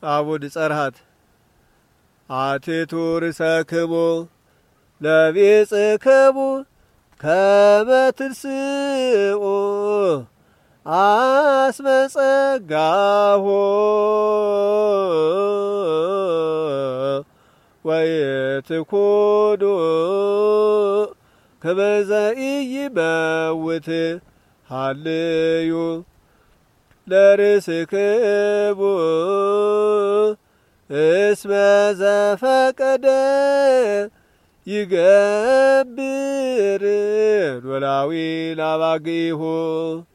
አቡድ ጸርሃት አቲቱ ርእሰክሙ ለቢጽክሙ ከመ ትንሥኡ አስመ ጸጋሁ ወይትኩኑ ከመ ዘኢይመውት ሀልዩ ለርእስክሙ እስመ ዘፈቀደ ይገብር ኖላዊ ናባግሁ